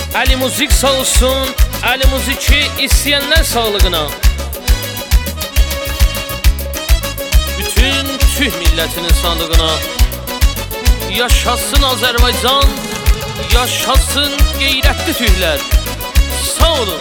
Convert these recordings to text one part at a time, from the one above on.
Ali Müzik sağ olsun, Ali Müzik'i isteyenler sağlığına. Bütün Türk milletinin sağlığına. Yaşasın Azerbaycan, yaşasın gayretli Türkler. Sağ olun.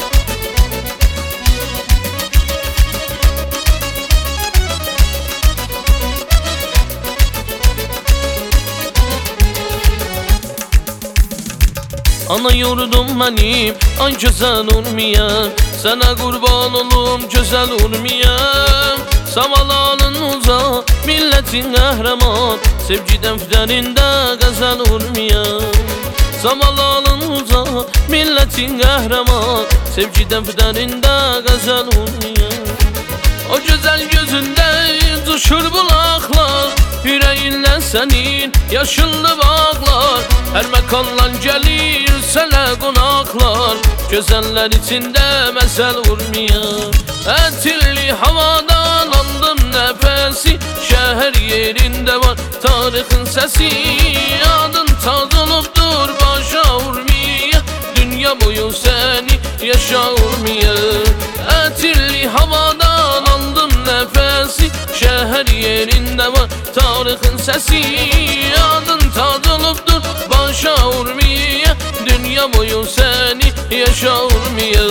Ana yurdum benim, ay güzel olmayan, sana kurban olum güzel olmayan. Savalanın uza, milletin kahraman, sevgiden fidanında gazel olmayan. Savalanın uza, milletin kahraman, sevgiden fidanında gazel olmayan. O güzel gözünde düşür bulaklar, yüreğinle senin yaşıllı bağlar. Her mekandan gelir sana konaklar, güzeller içinde mesel vurmayan. Etilli havadan aldım nefesi, şehir yerinde var tarihin sesi. Adın taz olupdur başa vurmaya, dünya boyu seni yaşa vurmaya. Etilli havadan aldım nefesi, şehir yerinde var tarihin sesi. Adın taz olupdur başa vurmaya, dünya boyu seni yaşa vurmaya.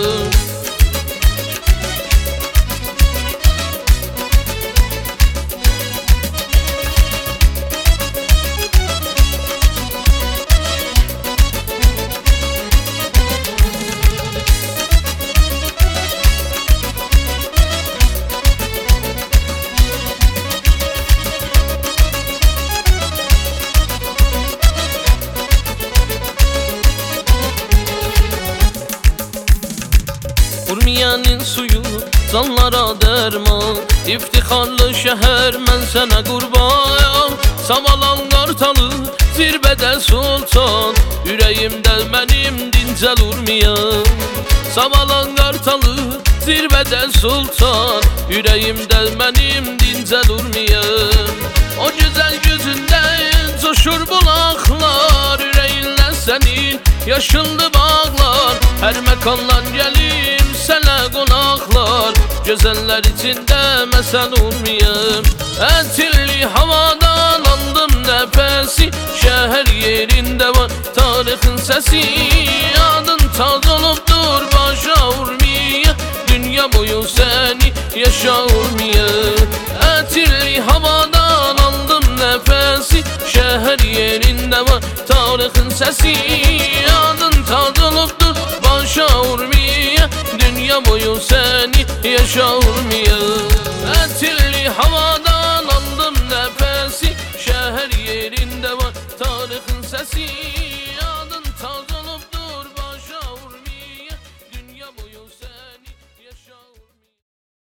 Urmiye'nin suyu canlara derman, İftiharlı şehir men sana kurban. Savalan Kartalı zirvede sultan, yüreğimde benim dincel Urmiye. Savalan Kartalı zirvede sultan, yüreğimde benim dincel Urmiye. O güzel gözünde coşur bulaklar, yüreğinle senin yaşıllı bağlar. Her mekandan gelir sana konaklar, güzeller içinde mesel olmayan. Etilli havadan aldım nefesi, şehir yerinde var tarihin sesi. Adın taz olupdur başa vurmaya, dünya boyu seni yaşa vurmaya. Etilli havadan aldım nefesi, şehir yerinde var tarihin sesi. Adın taz olupdur başa vurmaya, dünya boyu seni yaşa